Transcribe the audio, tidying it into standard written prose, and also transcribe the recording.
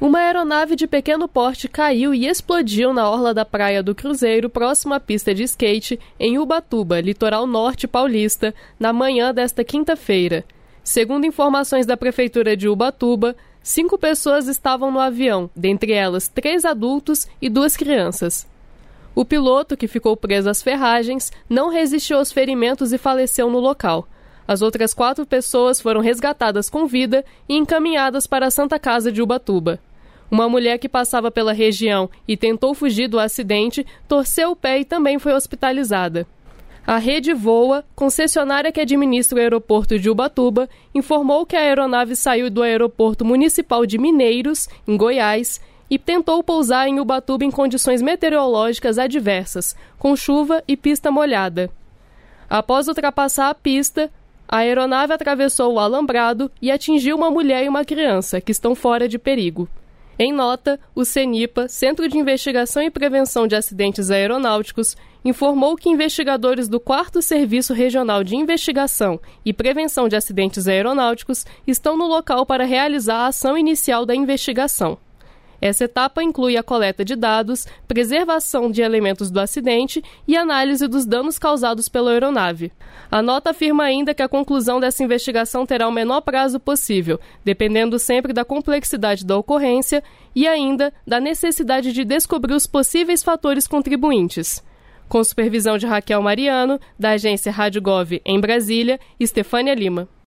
Uma aeronave de pequeno porte caiu e explodiu na orla da Praia do Cruzeiro, próximo à pista de skate, em Ubatuba, litoral norte paulista, na manhã desta quinta-feira. Segundo informações da Prefeitura de Ubatuba, 5 pessoas estavam no avião, dentre elas 3 adultos e 2 crianças. O piloto, que ficou preso às ferragens, não resistiu aos ferimentos e faleceu no local. As outras 4 pessoas foram resgatadas com vida e encaminhadas para a Santa Casa de Ubatuba. Uma mulher que passava pela região e tentou fugir do acidente torceu o pé e também foi hospitalizada. A Rede Voa, concessionária que administra o aeroporto de Ubatuba, informou que a aeronave saiu do aeroporto municipal de Mineiros, em Goiás, e tentou pousar em Ubatuba em condições meteorológicas adversas, com chuva e pista molhada. Após ultrapassar a pista, a aeronave atravessou o alambrado e atingiu uma mulher e uma criança, que estão fora de perigo. Em nota, o CENIPA, Centro de Investigação e Prevenção de Acidentes Aeronáuticos, informou que investigadores do 4º Serviço Regional de Investigação e Prevenção de Acidentes Aeronáuticos estão no local para realizar a ação inicial da investigação. Essa etapa inclui a coleta de dados, preservação de elementos do acidente e análise dos danos causados pela aeronave. A nota afirma ainda que a conclusão dessa investigação terá o menor prazo possível, dependendo sempre da complexidade da ocorrência e ainda da necessidade de descobrir os possíveis fatores contribuintes. Com supervisão de Raquel Mariano, da agência Rádio Gov em Brasília, Estefânia Lima.